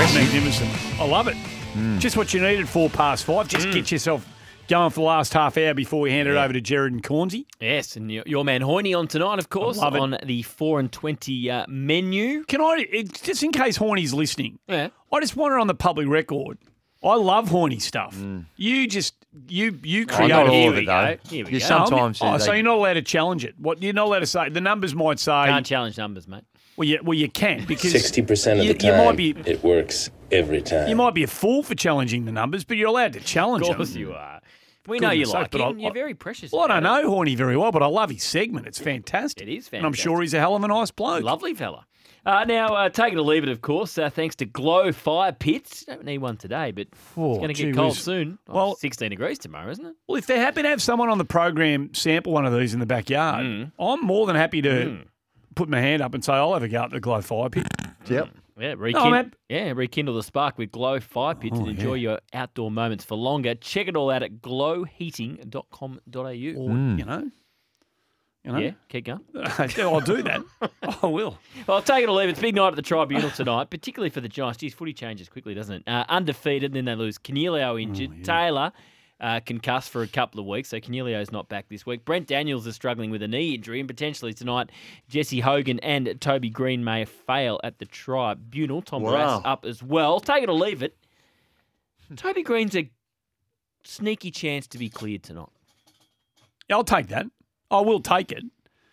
magnificent. I love it. Just what you needed 5:04. Just get yourself going for the last half hour before we hand it over to Jared and Cornsey. Yes, and your man Hoyne on tonight, of course, love it. on the 4 and 20 menu. Can I, just in case Horny's listening, Yeah. I just want it on the public record. I love Horny stuff. You just, you create not all Here of we it, go. though. Here we You go. sometimes so you're not allowed to challenge it. What you're not allowed to say. The numbers might say. Can't challenge numbers, mate. Well, you can because 60% of you, the you time, might be it works every time. you might be a fool for challenging the numbers, but you're allowed to challenge Of course them. you are. We know you Goodness like sake, but him. You're very precious. Well, I don't about know Horny very well, but I love his segment. It's fantastic. It is And I'm sure fantastic. he's a hell of a nice bloke. it. Lovely fella. Now, take it or leave it, of course, thanks to Glow Fire Pits. Don't need one today, but it's going to gee get cold whiz. soon. Well- 16 degrees tomorrow, isn't it? Well, if they're happy to have someone on the program sample one of these in the backyard, I'm more than happy to put my hand up and say I'll have a go at the Glow Fire Pit. Yep. Yeah, man. rekindle the spark with Glow Fire Pits and enjoy your outdoor moments for longer. Check it all out at glowheating.com.au. You know? Yeah, keep going. I'll do that. I will. Well, take it or leave it. It's a big night at the Tribunal tonight, particularly for the Giants. Geez, footy changes quickly, doesn't it? Undefeated, then they lose. Canelio injured. Taylor concussed for a couple of weeks, so Canelio's not back this week. Brent Daniels is struggling with a knee injury, and potentially tonight, Jesse Hogan and Toby Green may fail at the Tribunal. Tom Barras up as well. Take it or leave it. Toby Green's a sneaky chance to be cleared tonight. Yeah, I'll take that. I will take it.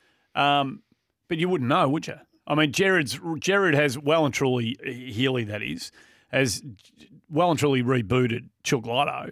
But you wouldn't know, would you? I mean, Jared has well and truly, Healy that is, has well and truly rebooted Chook Lotto.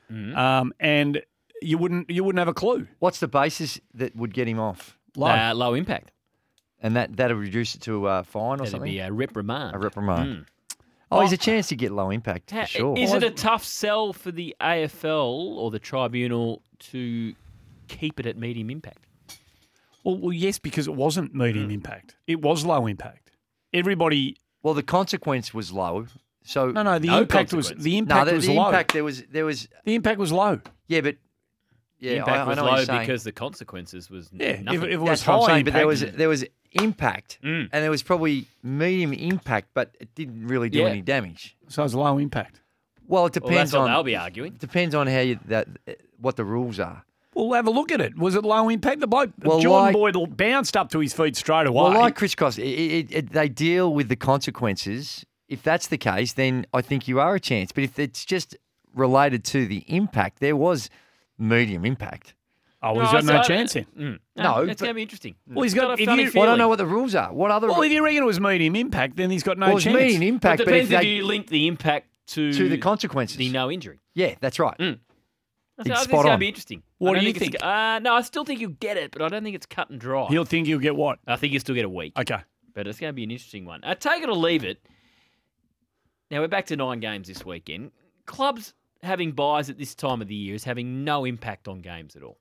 And you wouldn't have a clue. What's the basis that would get him off? Low impact. And that'll reduce it to a fine or That'd something? be a reprimand. A reprimand. Oh, he's a chance to get low impact, for sure. Is it a tough sell for the AFL or the Tribunal to keep it at medium impact? Well, yes, because it wasn't medium impact. It was low impact. Everybody. Well, the consequence was low. So No, the No impact was consequence. the no, impact the was low. impact there was the impact was low. yeah, but yeah, The impact I was know what low you're saying. because the consequences was Yeah, nothing. if it was That's what I'm high saying, impact, but there was impact, and there was probably medium impact, but it didn't really do Yeah. any damage. so it was low impact. Well, it Well, depends that's what on they'll be arguing. depends on how what the rules are. Well, have a look at it. Was it low impact? The bloke, Well, Jordan like- Boyd bounced up to his feet straight away. Well, like Chris Cross, they deal with the consequences. If that's the case, then I think you are a chance. But if it's just related to the impact, there was medium impact. oh, well, he's got no so- chance then. No, it's but- going to be interesting. Well, he's got. a If funny you, feeling. Well, I don't know what the rules are. What other? well, if you reckon it was medium impact, then he's got no well, it's chance. medium Well, impact, it but if depends if they you link the impact to the consequences. the no injury. Yeah, that's right. I think It's it's spot going to on. be interesting. What I don't do you it's- think? No, I still think you'll get it, but I don't think it's cut and dry. He'll think he'll get what? I think you'll still get a week. Okay. But it's going to be an interesting one. Take it or leave it. Now, we're back to 9 games this weekend. Clubs having buys at this time of the year is having no impact on games at all.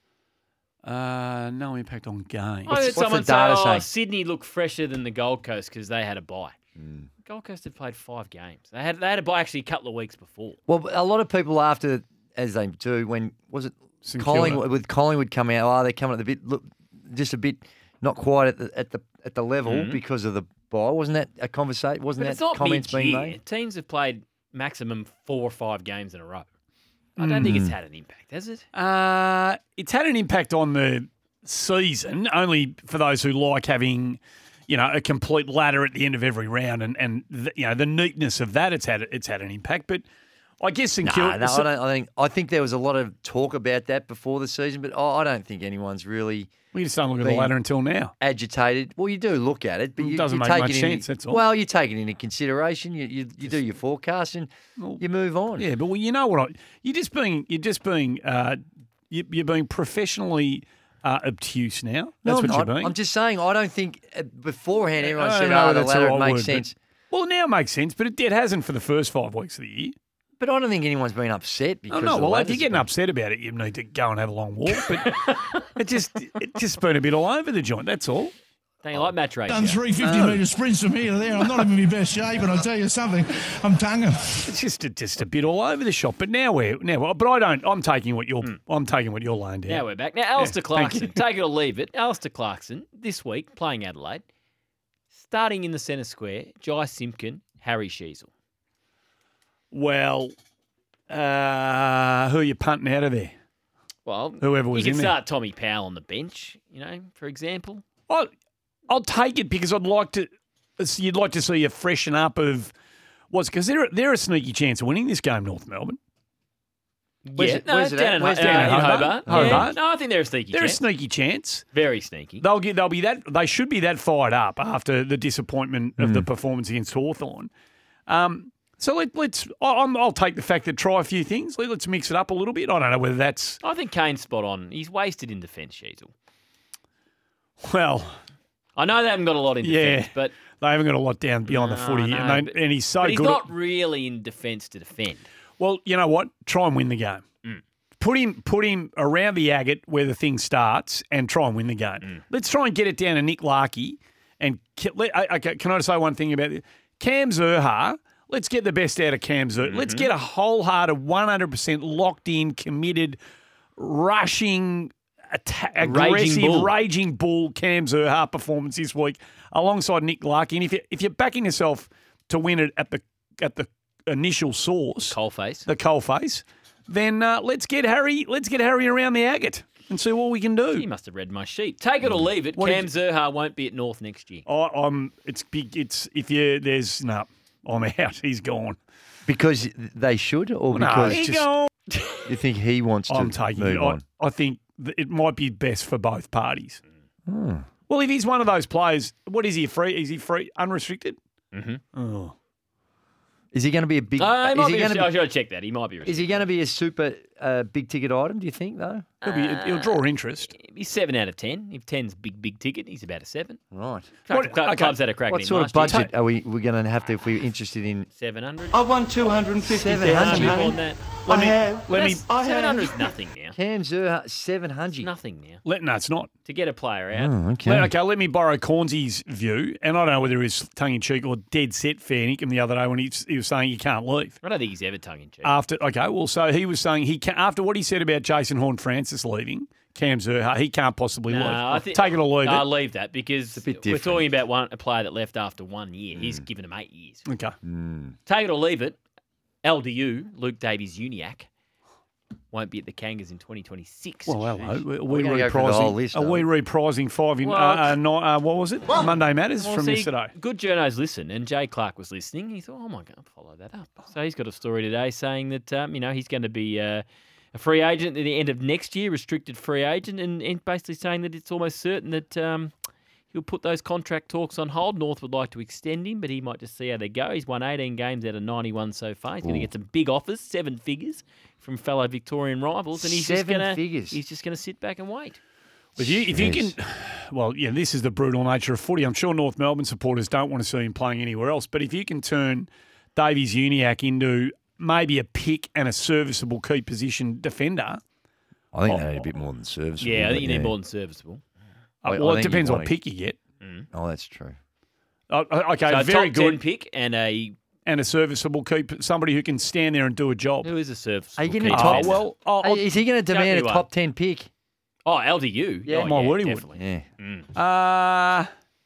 No impact on games. I heard what's someone the data say, saying? Sydney looked fresher than the Gold Coast because they had a bye. Mm. Gold Coast had played 5 games. They had a bye actually a couple of weeks before. Well, a lot of people after, as they do, when was it St Collingwood Kilda. with Collingwood come out? Oh, they're coming at the bit, look, just a bit not quite at the level because of the bye. Wasn't that a conversation? Wasn't But that it's not comments being mid-year. made? Teams have played maximum 4 or 5 games in a row. I don't think it's had an impact, has it? It's had an impact on the season, only for those who like having, a complete ladder at the end of every round, and the neatness of that. It's had an impact, but I guess St Kilda. No, I don't. I think there was a lot of talk about that before the season, but I don't think anyone's really We just don't look at the been- ladder until now. agitated. Well, you do look at it, but It you doesn't you make take much it sense, into, that's all. Well, you take it into consideration. You do your forecast and you move on. Yeah, but you know what? You're being professionally obtuse now. That's No, what I'm you're not. being. I'm just saying. I don't think beforehand everyone I said, don't know "Oh, the that's the ladder right makes word, sense." Well, now it makes sense, but it hasn't for the first 5 weeks of the year. But I don't think anyone's been upset because. Oh, no, the well, if ladder's you're getting been- upset about it, you need to go and have a long walk. But it's just been a bit all over the joint. That's all. Don't you like match ratio? Done 350-metre sprints from here to there. I'm not even in my best shape, and I'll tell you something, I'm tonguing. It's just a bit all over the shop. But now but I don't. I'm taking what you're laying down. Now we're back. Now, Alistair thank you. Clarkson, take it or leave it. Alistair Clarkson, this week, playing Adelaide, starting in the centre square, Jai Simpkin, Harry Sheasel. Well, who are you punting out of there? Well, Whoever was you in can there. start Tommy Powell on the bench, for example. I'll take it because I'd like to. You'd like to see a freshen up of what's because they're a sneaky chance of winning this game, North Melbourne. Where's it at? down Where's in down in Hobart. Hobart? Yeah. Hobart? No, I think they're a sneaky They're a chance. sneaky chance. Very sneaky. They'll be that. They should be that fired up after the disappointment of the performance against Hawthorn. So I'll take the fact that try a few things. Let's mix it up a little bit. I don't know whether that's I think Kane's spot on. He's wasted in defence, Sheasel. well. I know they haven't got a lot in Yeah. defence, but They haven't got a lot down beyond the No, footy, no, and, but- and he's so but he's good. not really in defence to defend. Well, you know what? Try and win the game. Put him around the agate where the thing starts and try and win the game. Let's try and get it down to Nick Larkey. And okay, can I just say one thing about it? Cam Zurhaar, let's get the best out of Cam Zurhaar. Let's get a wholehearted, 100% locked in, committed, rushing, aggressive, raging bull Cam Zurhaar performance this week alongside Nick Larkey. And if you're backing yourself to win it at the initial source, the coalface, then let's get Harry around the agate and see what we can do. He must have read my sheet. Take it or leave it. Cam Zurhaar won't be at North next year. It's big. I'm out. He's gone. Because they should, or No, because he's gone. you think he wants to I'm taking move it. on? I think it might be best for both parties. Well, if he's one of those players, what is he free? Is he free, unrestricted? Oh. Is he going to be a big? I is he going to should have checked that. He might be. Is he going to be a super big ticket item? Do you think though? He'll draw interest. He's 7 out of 10. If 10's big ticket, he's about a 7. Right. Clubs had a crack at What him sort of last year. budget are we going to have to if we're interested in? 700. I won 250,000. 700. More than that. I have. Let me. 700 is nothing now. Cam Zurhaar, 700. Nothing now. No, it's not. To get a player out. Oh, okay. Let me borrow Cornsy's view, and I don't know whether it was tongue in cheek or dead set fair income the other day when he was saying you can't leave. I don't think he's ever tongue in cheek. So he was saying he can, after what he said about Jason Horne-Francis leaving, Cam Zurhaar, he can't possibly leave. Take it or leave it. I'll leave that because bit we're different. talking about a player that left after 1 year. He's given him 8 years. Okay. Take it or leave it. LDU, Luke Davies-Uniacke, won't be at the Kangas in 2026. Well, hello. Are We're we gonna go through the whole list, Are we aren't reprising 5 in Well, what was it? Monday Matters Well, from see, yesterday. Good journos listen, and Jay Clark was listening. He thought, "Oh my God, I'll follow that up." So he's got a story today saying that he's going to be a free agent at the end of next year, restricted free agent, and basically saying that it's almost certain that he'll put those contract talks on hold. North would like to extend him, but he might just see how they go. He's won 18 games out of 91 so far. He's going to get some big offers, 7 figures from fellow Victorian rivals, and he's Seven figures. He's just going to sit back and wait. If you can, well, yeah, this is the brutal nature of footy. I'm sure North Melbourne supporters don't want to see him playing anywhere else, but if you can turn Davies-Uniacke into maybe a pick and a serviceable key position defender, I think they need a bit more than serviceable. Yeah, I think but you need more than serviceable. I well, it think you depends want what to- pick you get. Oh, that's true. Okay, So a very top 10 good. pick and a And a serviceable keep, somebody who can stand there and do a job. who is a serviceable Are you key gonna defender? top- well, Is he going to Don't demand a do one. top 10 pick? Oh, LDU. Yeah. Oh, My word, he would. definitely. Yeah.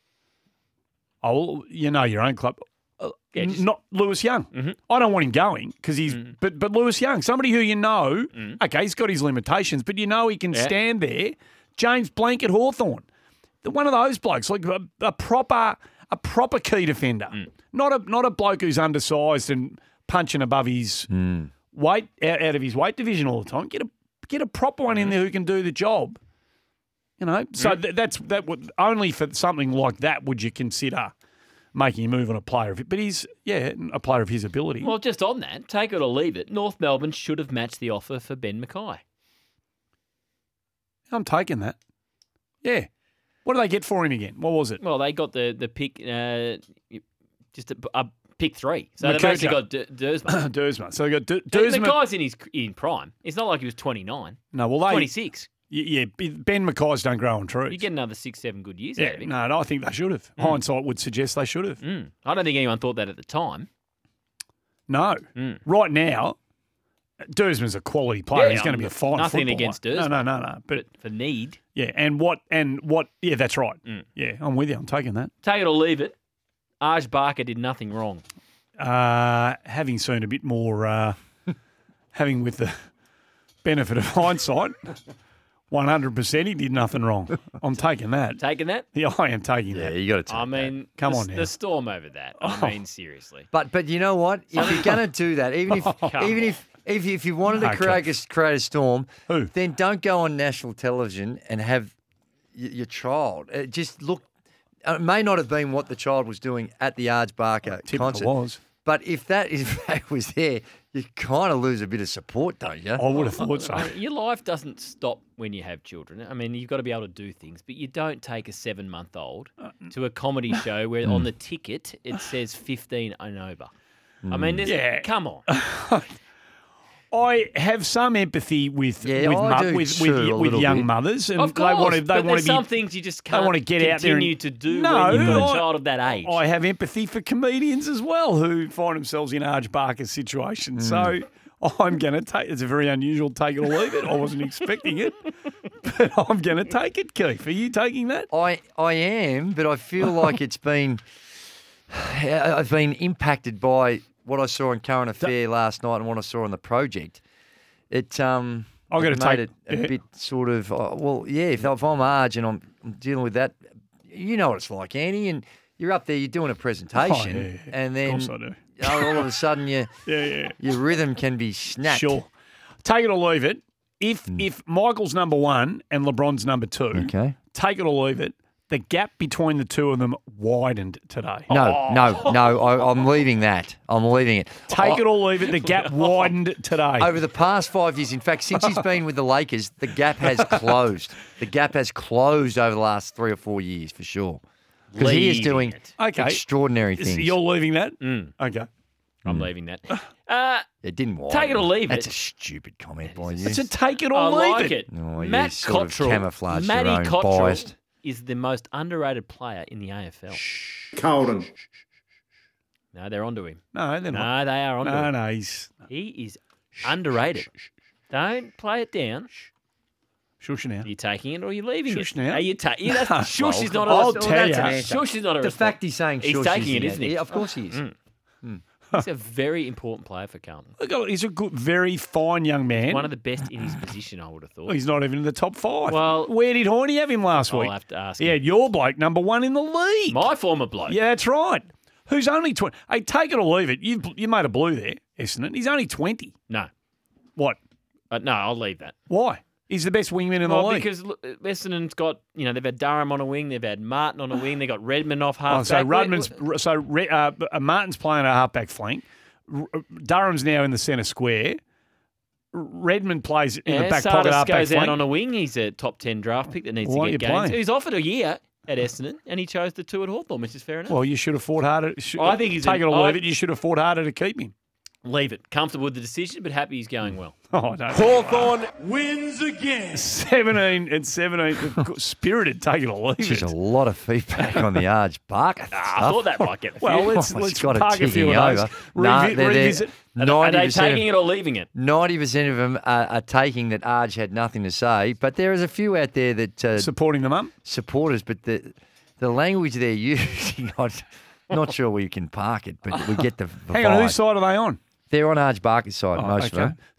Your own club. Yeah, just- Not Lewis Young. I don't want him going because he's. But Lewis Young, somebody who you know, okay, he's got his limitations, but you know he can Yeah. stand there. James Blank at Hawthorn, one of those blokes, like a proper key defender, not a bloke who's undersized and punching above his weight out of his weight division all the time. Get a proper one in there who can do the job. You know, so that would only for something like that would you consider making a move on a player of it. But he's a player of his ability. Well, just on that, take it or leave it. North Melbourne should have matched the offer for Ben Mackay. I'm taking that. Yeah. What did they get for him again? What was it? Well, they got the pick, just a pick 3. So they McKercher. basically got Dersma. Dersma. So they got Dersma. Mackay's in prime. It's not like he was 29. No, well, they 26. Yeah, Ben Mackay's don't grow on trees. You get another 6-7 good years out Yeah, of him. no, I think they should have. Hindsight would suggest they should have. I don't think anyone thought that at the time. No. Right now, Dersman's a quality player. Yeah, He's going to be a fine nothing footballer. against Dersman. No. But For need, yeah, and what? Yeah, that's right. Yeah, I'm with you. I'm taking that. take it or leave it. Aj Barker did nothing wrong. having seen a bit more, having with the benefit of hindsight, 100% he did nothing wrong. I'm taking that. Taking that? Yeah, I am taking Yeah, that. you got to take I mean, Come the, on now. the storm over that. I mean, seriously. But you know what? If you're going to do that, even if you wanted to Okay. create a storm, Who? then don't go on national television and have your child. Just look. It may not have been what the child was doing at the Arj Barker Typical concert, was. but if that was there, you kind of lose a bit of support, don't you? I would have thought so. Your life doesn't stop when you have children. I mean, you've got to be able to do things, but you don't take a 7-month-old to a comedy show where on the ticket it says 15 and over. I mean, Yeah. come on. I have some empathy with Yeah, I do too, a with little young bit. mothers, and Of course, they but want there's to some be. things you just they can't wanna get out there and- continue to do No, when you've got I- a child of that age. I have empathy for comedians as well who find themselves in Arj Barker's situation. So I'm going to take. It's a very unusual take it or leave it. I wasn't expecting it, but I'm going to take it. Keith, are you taking that? I am, but I feel like I've been impacted by what I saw in Current Affair last night and what I saw on the project. It gotta made take- it a yeah. bit sort of if I'm Arj and I'm dealing with that, you know what it's like, Annie, and you're up there, you're doing a presentation, Oh, yeah. and then Of course I do. all of a sudden Yeah. your rhythm can be snapped. Sure. Take it or leave it. If Michael's number 1 and LeBron's number 2, Okay. take it or leave it. The gap between the two of them widened today. No, I'm leaving that. I'm leaving it. Take it or leave it. The gap widened today. Over the past 5 years, in fact, since he's been with the Lakers, the gap has closed. The gap has closed over the last 3 or 4 years, for sure. Because he is Leaving doing it. Okay. extraordinary So things. you're leaving that? Okay. I'm leaving that. It didn't widen. Take it or leave That's it. a stupid comment by you. It's a take it or I leave like it. Oh, you Matt sort of Cottrell, camouflage your Matty own Cottrell bias. is the most underrated player in the AFL. Colden. No, they're onto him. No, they're not. No, they are onto him. No, he's He is underrated. Don't play it down. shush now. Are you taking it or are you leaving Shush it? now. Are you shush is not a I'll tell ya. Shush is not a The response. fact he's saying He's shush taking it, is- isn't he? Yeah, of course he is. He's a very important player for Carlton. Look, he's a good, very fine young man. One of the best in his position, I would have thought. He's not even in the top 5. Well- where did Horney have him last I'll week? have to ask He him. had your bloke number 1 in the league. My former bloke. Yeah, that's right. Who's only 20? Hey, take it or leave it. You made a blue there, Essendon. He's only 20. No. What? No, I'll leave that. Why? He's the best wingman in the Well, league. because look, Essendon's got, they've had Durham on a wing, they've had Martin on a wing, they've got Redmond off half So Martin's playing a halfback flank. Durham's now in the centre square. Redmond plays in the back pocket Sardis halfback goes flank. out on a wing. He's a top 10 draft pick that needs Why to are get you games. playing? He's offered a year at Essendon, and he chose the 2 at Hawthorn, which is fair enough. Well, you should have fought harder. I think he's take an- it or leave I- it. You should have fought harder to keep him. Leave it. Comfortable with the decision, but happy he's going well. Oh, no. Hawthorn wins again. 17 and 17. Spirited, take it or leave There's it. a lot of feedback on the Arj Barker stuff. I thought that might get a few. Well, let's It's got park it a few ticking of those. over. Nah, they're- Revisit. Are they 90% taking it or leaving it? 90% of them are taking that Arj had nothing to say, but there is a few out there that Supporting them up. support us, but the language they're using, not sure we can park it, but we get the Hang on, vibe. whose side are they on? They're on Arj Barker's side, most of them.